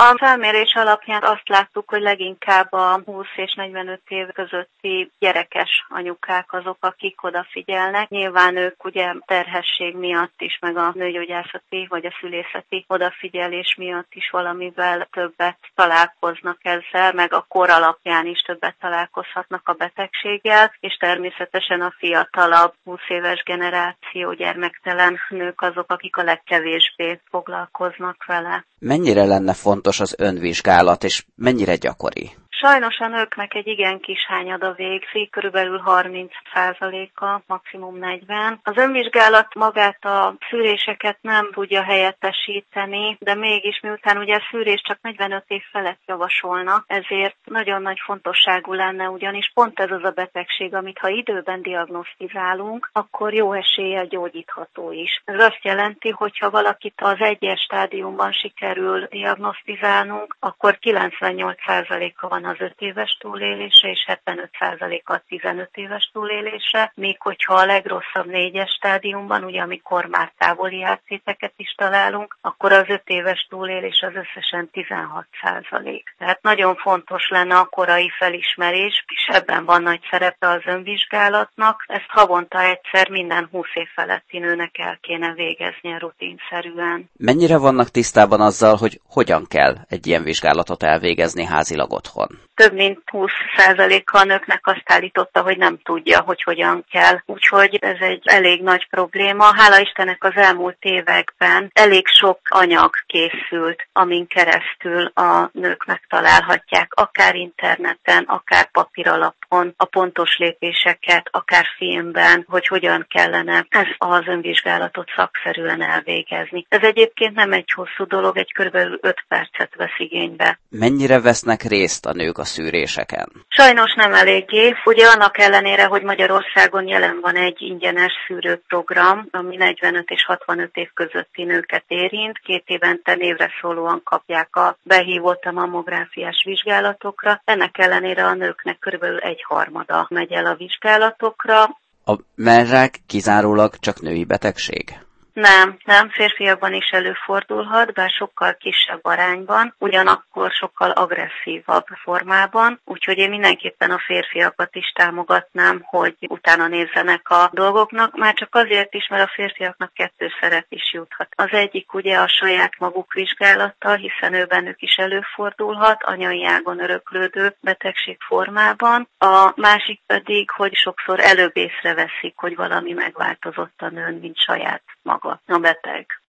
A felmérés alapján azt láttuk, hogy leginkább a 20 és 45 év közötti gyerekes anyukák azok, akik odafigyelnek. Nyilván ők ugye terhesség miatt is, meg a nőgyógyászati vagy a szülészeti odafigyelés miatt is valamivel többet találkoznak ezzel, meg a kor alapján is többet találkozhatnak a betegséggel, és természetesen a fiatalabb 20 éves generáció gyermektelen nők azok, akik a legkevésbé foglalkoznak vele. Mennyire lenne fontos az önvizsgálat, és mennyire gyakori? Sajnos a nőknek egy igen kis hányada végzi, körülbelül 30%-a, maximum 40%. Az önvizsgálat magát a szűréseket nem tudja helyettesíteni, de mégis miután ugye a szűrés csak 45 év felett javasolnak, ezért nagyon nagy fontosságú lenne, ugyanis pont ez az a betegség, amit ha időben diagnosztizálunk, akkor jó eséllyel gyógyítható is. Ez azt jelenti, hogy ha valakit az 1-es stádiumban sikerül diagnosztizálnunk, akkor 98%-a van az 5 éves túlélése, és 75%-a 15 éves túlélése, míg hogyha a legrosszabb 4-es stádiumban, ugye amikor már távoli áttéteket is találunk, akkor az 5 éves túlélés az összesen 16%. Tehát nagyon fontos lenne a korai felismerés, és ebben van nagy szerepe az önvizsgálatnak. Ezt havonta egyszer minden 20 év feletti nőnek el kéne végeznie rutinszerűen. Mennyire vannak tisztában azzal, hogy hogyan kell egy ilyen vizsgálatot elvégezni házilag otthon? Több mint 20%-a a nőknek azt állította, hogy nem tudja, hogy hogyan kell. Úgyhogy ez egy elég nagy probléma. Hála Istennek az elmúlt években elég sok anyag készült, amin keresztül a nők megtalálhatják, akár interneten, akár papíralapon a pontos lépéseket, akár filmben, hogy hogyan kellene ezt az önvizsgálatot szakszerűen elvégezni. Ez egyébként nem egy hosszú dolog, egy körülbelül 5 percet vesz igénybe. Mennyire vesznek részt a nők a szűréseken? Sajnos nem eléggé. Ugye annak ellenére, hogy Magyarországon jelen van egy ingyenes szűrőprogram, ami 45 és 65 év közötti nőket érint. 2 évente névre szólóan kapják a behívott a mammográfiás vizsgálatokra. Ennek ellenére a nőknek körülbelül 1/3 megy el a vizsgálatokra. A mellrák kizárólag csak női betegség? Nem, férfiakban is előfordulhat, bár sokkal kisebb arányban, ugyanakkor sokkal agresszívabb formában, úgyhogy én mindenképpen a férfiakat is támogatnám, hogy utána nézzenek a dolgoknak, már csak azért is, mert a férfiaknak 2 szerep is juthat. Az egyik ugye a saját maguk vizsgálata, hiszen ő bennük is előfordulhat, anyai ágon öröklődő betegség formában, a másik pedig, hogy sokszor előbb észreveszik, hogy valami megváltozott a nőn, mint saját maga a beteg.